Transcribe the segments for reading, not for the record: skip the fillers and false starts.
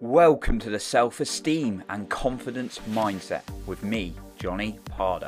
Welcome to the Self-Esteem and Confidence Mindset with me, Johnny Pardo.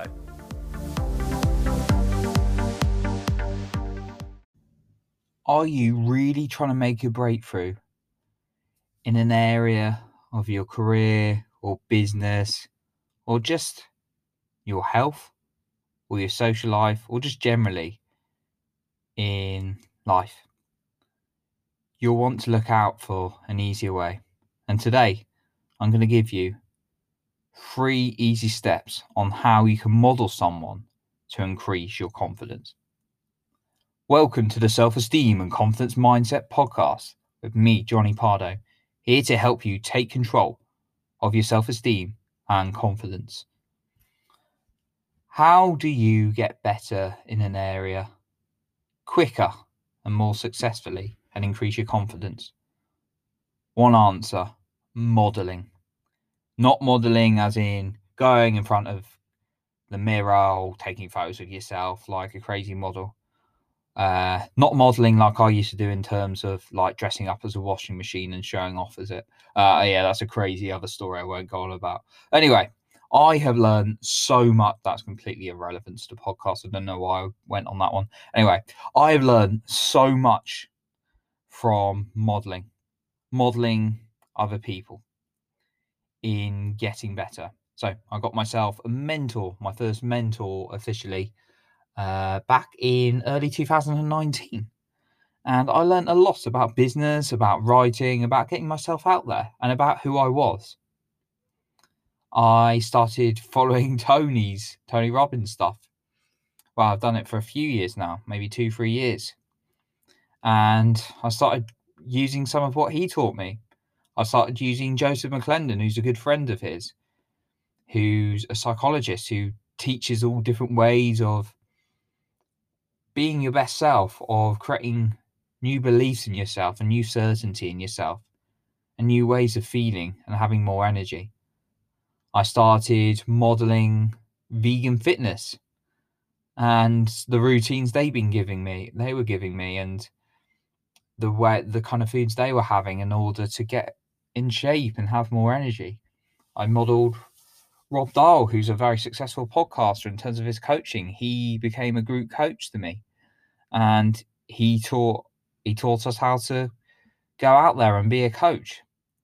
Are you really trying to make a breakthrough in an area of your career or business or just your health or your social life or just generally in life? You'll want to look out for an easier way. And today, I'm going to give you 3 easy steps on how you can model someone to increase your confidence. Welcome to the Self-Esteem and Confidence Mindset podcast with me, Johnny Pardo, here to help you take control of your self-esteem and confidence. How do you get better in an area quicker and more successfully and increase your confidence? One answer: modeling. Not modeling as in going in front of the mirror or taking photos of yourself like a crazy model. Not modeling like I used to do in terms of like dressing up as a washing machine and showing off as it. That's a crazy other story I won't go on about. Anyway, I have learned so much. That's completely irrelevant to the podcast. I don't know why I went on that one. Anyway, I have learned so much from modeling other people in getting better. So I got myself a mentor, my first mentor officially, back in early 2019. And I learned a lot about business, about writing, about getting myself out there, and about who I was. I started following Tony Robbins stuff. Well, I've done it for a few years now, maybe 2-3 years. And I started using some of what he taught me. I started using Joseph McClendon, who's a good friend of his, who's a psychologist who teaches all different ways of being your best self, of creating new beliefs in yourself, a new certainty in yourself, and new ways of feeling and having more energy. I started modeling vegan fitness and the routines they were giving me, and the kind of foods they were having in order to get in shape and have more energy. I modeled Rob Dahl, who's a very successful podcaster in terms of his coaching. He became a group coach to me, and he taught us how to go out there and be a coach.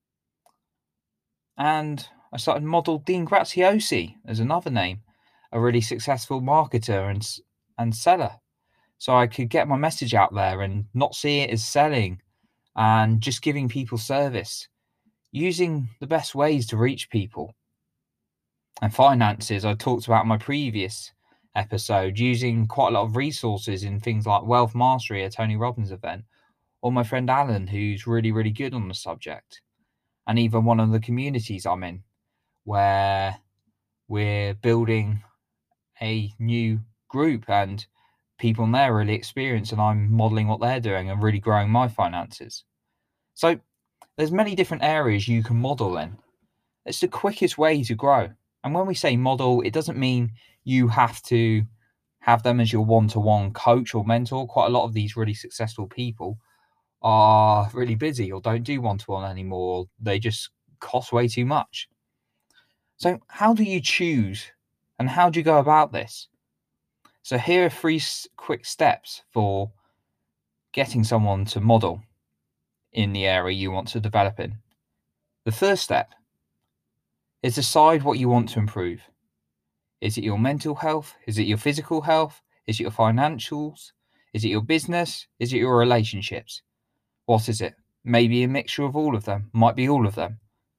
And I started model Dean Graziosi as another name, a really successful marketer and seller. So I could get my message out there and not see it as selling and just giving people service, using the best ways to reach people. And finances, I talked about in my previous episode, using quite a lot of resources in things like Wealth Mastery, a Tony Robbins event, or my friend Alan, who's really, really good on the subject. And even one of the communities I'm in, where we're building a new group and people in there are really experienced, and I'm modeling what they're doing and really growing my finances. So there's many different areas you can model in. It's the quickest way to grow. And when we say model, it doesn't mean you have to have them as your one-to-one coach or mentor. Quite a lot of these really successful people are really busy or don't do one-to-one anymore. They just cost way too much. So how do you choose and how do you go about this? So here are 3 quick steps for getting someone to model in the area you want to develop in. The first step is decide what you want to improve. Is it your mental health? Is it your physical health? Is it your financials? Is it your business? Is it your relationships? What is it? Maybe a mixture of all of them. Might be all of them.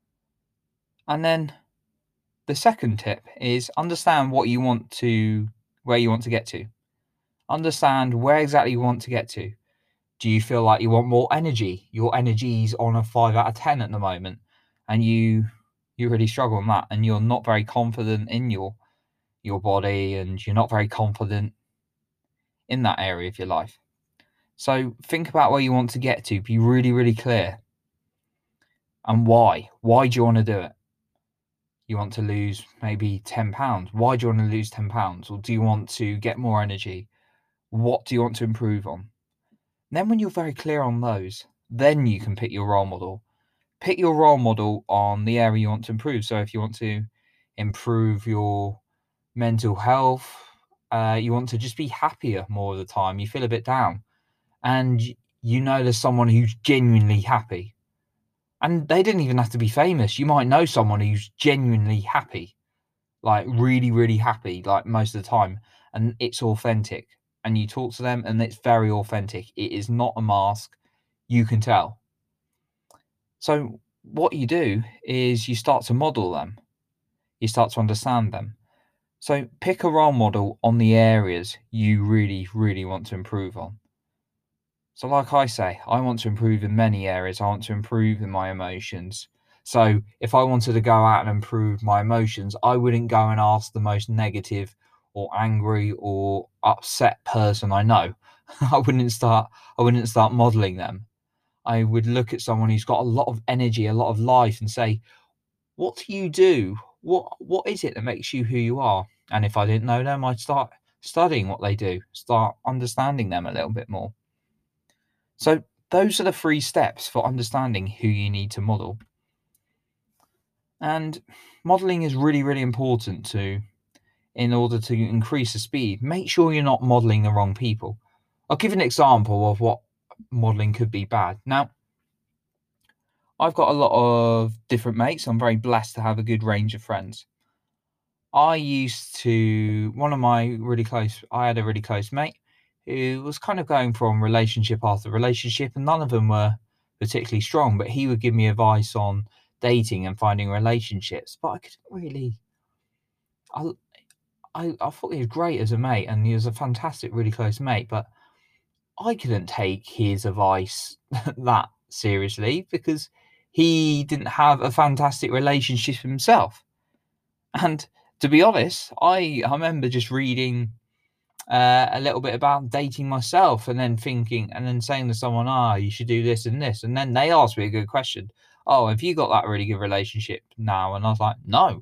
And then the second tip is understand where you want to get to. Understand where exactly you want to get to. Do you feel like you want more energy? Your energy's on a 5 out of 10 at the moment, and you really struggle on that, and you're not very confident in your body, and you're not very confident in that area of your life. So think about where you want to get to. Be really, really clear. And why? Why do you want to do it? You want to lose maybe 10 pounds. Why do you want to lose 10 pounds? Or do you want to get more energy? What do you want to improve on? And then when you're very clear on those, then you can pick your role model. pick your role model on the area you want to improve. So if you want to improve your mental health, you want to just be happier more of the time, you feel a bit down, and you know there's someone who's genuinely happy. And they didn't even have to be famous. You might know someone who's genuinely happy, like really, really happy, like most of the time, and it's authentic. And you talk to them and it's very authentic. It is not a mask. You can tell. So what you do is you start to model them. You start to understand them. So pick a role model on the areas you really, really want to improve on. So like I say, I want to improve in many areas. I want to improve in my emotions. So if I wanted to go out and improve my emotions, I wouldn't go and ask the most negative or angry or upset person I know. I wouldn't start modeling them. I would look at someone who's got a lot of energy, a lot of life, and say, what do you do? What is it that makes you who you are? And if I didn't know them, I'd start studying what they do, start understanding them a little bit more. So those are the 3 steps for understanding who you need to model. And modeling is really, really important in order to increase the speed. Make sure you're not modeling the wrong people. I'll give an example of what modeling could be bad. Now, I've got a lot of different mates. I'm very blessed to have a good range of friends. I had a really close mate who was kind of going from relationship after relationship, and none of them were particularly strong, but he would give me advice on dating and finding relationships. But I couldn't really, I thought he was great as a mate, and he was a fantastic, really close mate, but I couldn't take his advice that seriously because he didn't have a fantastic relationship himself. And to be honest, I remember just reading a little bit about dating myself and then thinking and then saying to someone, you should do this and this. And then they asked me a good question. Oh, have you got that really good relationship now? And I was like, no.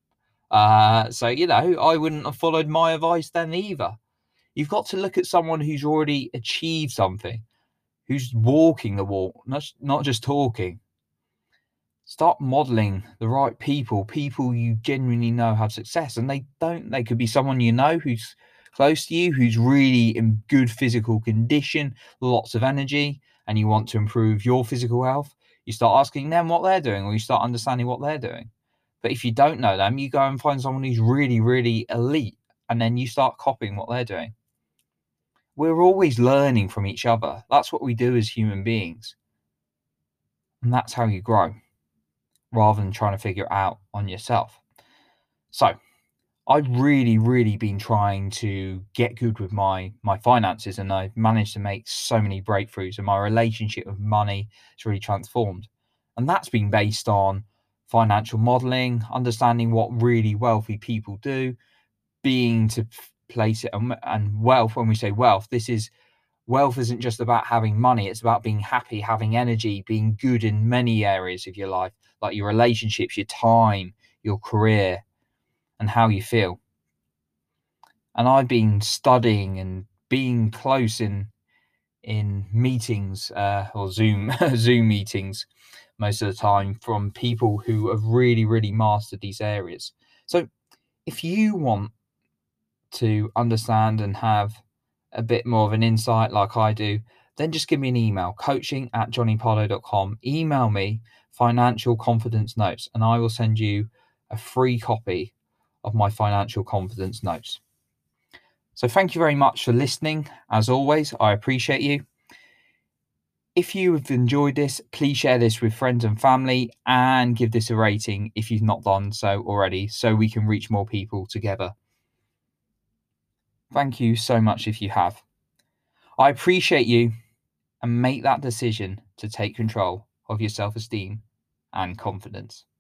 So, I wouldn't have followed my advice then either. You've got to look at someone who's already achieved something, who's walking the walk, not just talking. Start modeling the right people you genuinely know have success. And they could be someone you know who's close to you, who's really in good physical condition, lots of energy, and you want to improve your physical health. You start asking them what they're doing, or you start understanding what they're doing. But if you don't know them, you go and find someone who's really, really elite, and then you start copying what they're doing. We're always learning from each other. That's what we do as human beings. And that's how you grow, rather than trying to figure it out on yourself. So I've really, really been trying to get good with my finances, and I've managed to make so many breakthroughs, and my relationship with money has really transformed. And that's been based on financial modeling, understanding what really wealthy people do, being to place it, and wealth. When we say wealth, wealth isn't just about having money. It's about being happy, having energy, being good in many areas of your life, like your relationships, your time, your career, and how you feel. And I've been studying and being close in meetings or Zoom Zoom meetings most of the time from people who have really, really mastered these areas. So if you want to understand and have a bit more of an insight like I do, then just give me an email, coaching@johnnypardo.com. Email me financial confidence notes, and I will send you a free copy of my financial confidence notes. So thank you very much for listening. As always, I appreciate you. If you have enjoyed this, please share this with friends and family and give this a rating if you've not done so already, so we can reach more people together. Thank you so much if you have. I appreciate you, and make that decision to take control of your self-esteem and confidence.